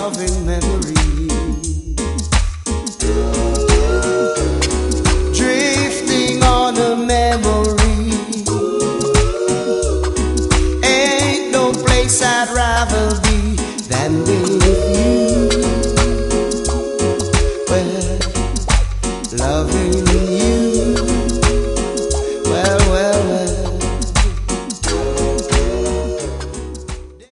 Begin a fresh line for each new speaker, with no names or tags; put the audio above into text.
loving memory. Drifting on a memory. Ain't no place I'd rather be than with you. Well, loving you.